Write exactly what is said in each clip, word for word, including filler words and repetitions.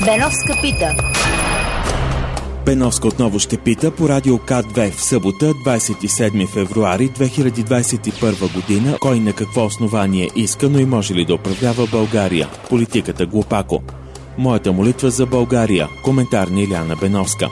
Беновска пита. Беновска отново ще пита по радио К две в събота, двадесет и седми февруари две хиляди двадесет и първа година. Кой на какво основание иска, но и може ли да управлява България? Политиката глупако. Моята молитва за България. Коментар на Иляна Беновска.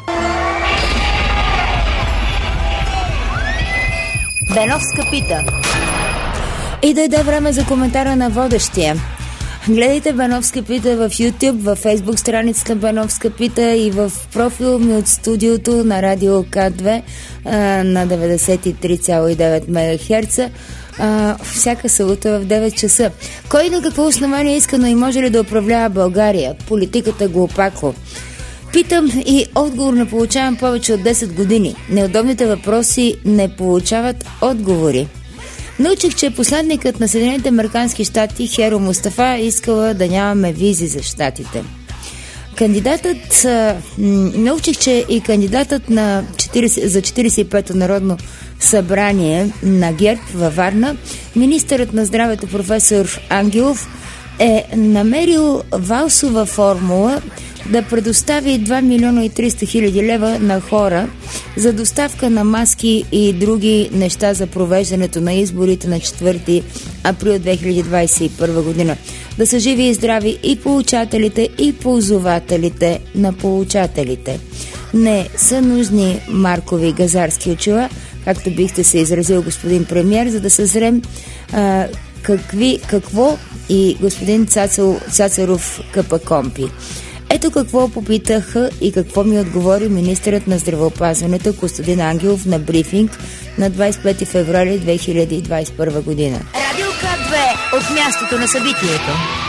Беновска пита. И дойде време за коментара на водещия. Гледайте Беновска пита в YouTube, във Facebook страницата Беновска пита и в профил ми от студиото на радио К две а, на деветдесет и три цяло и девет мегахерца. А, всяка събота в девет часа. Кой на какво основание иска, но и може ли да управлява България? Политиката глупако. Питам и отговор не получавам повече от десет години. Неудобните въпроси не получават отговори. Научих, че посланникът на Съединените американски щати Херо Мустафа искала да нямаме визи за щатите. Кандидатът, научих, че и кандидатът на четиридесет, за четиридесет и пето народно събрание на ГЕРБ във Варна, министърът на здравето професор Ангелов, е намерил валсова формула да предостави два милиона и триста хиляди лева на хора за доставка на маски и други неща за провеждането на изборите на четвърти април две хиляди двадесет и първа година. Да са живи и здрави и получателите, и ползвателите на получателите. Не са нужни маркови газарски очила, както бихте се изразил, господин премиер, за да съзрем а, какви, какво и господин Цацел, Цацаров КПКОНПИ. Ето какво попитаха и какво ми отговори министърът на здравеопазването Костадин Ангелов на брифинг на двадесет и пети февруари две хиляди двадесет и първа година. Радио К две от мястото на събитието.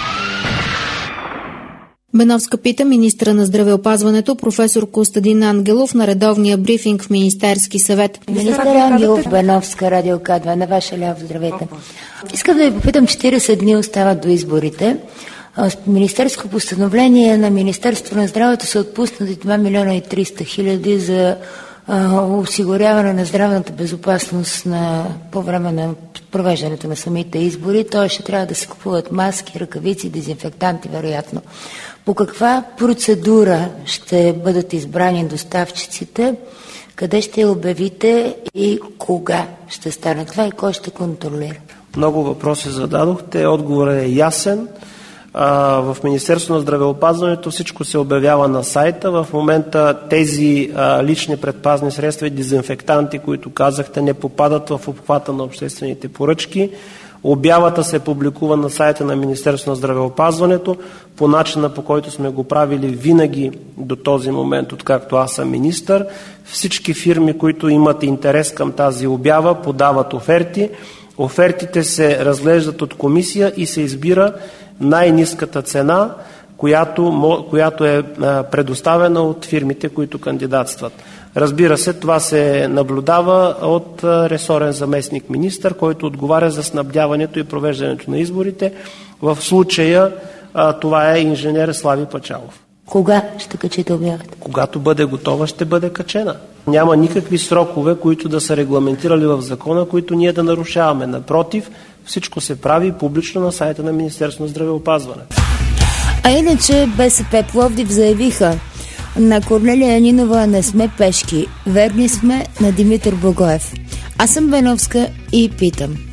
Беновска пита министъра на здравеопазването професор Костадин Ангелов на редовния брифинг в Министерски съвет. Министър Ангелов, Беновска, радио К две, на ваша ляво, здравейте. Искам да ви попитам, четиридесет дни остават до изборите. С министерско постановление на Министерството на здравето са отпуснати два милиона и триста хиляди за а, осигуряване на здравната безопасност на, по време на провеждането на самите избори. Т.е. ще трябва да се купуват маски, ръкавици, дезинфектанти, вероятно. По каква процедура ще бъдат избрани доставчиците? Къде ще я обявите и кога ще стане това и кой ще контролира? Много въпроси зададохте. Отговорът е ясен. В Министерството на здравеопазването всичко се обявява на сайта. В момента тези а, лични предпазни средства и дезинфектанти, които казахте, не попадат в обхвата на обществените поръчки. Обявата се публикува на сайта на Министерството на здравеопазването по начина, по който сме го правили винаги до този момент, откакто аз съм министър. Всички фирми, които имат интерес към тази обява, подават оферти. Офертите се разглеждат от комисия и се избира най-ниската цена, която, която е предоставена от фирмите, които кандидатстват. Разбира се, това се наблюдава от ресорен заместник министър, който отговаря за снабдяването и провеждането на изборите. В случая това е инженер Слави Пачалов. Кога ще качите обявата? Когато бъде готова, ще бъде качена. Няма никакви срокове, които да са регламентирали в закона, които ние да нарушаваме. Напротив, всичко се прави публично на сайта на Министерството на здравеопазването. А иначе БСП Пловдив заявиха: на Корнелия Нинова не сме пешки, верни сме на Димитър Благоев. Аз съм Беновска и питам.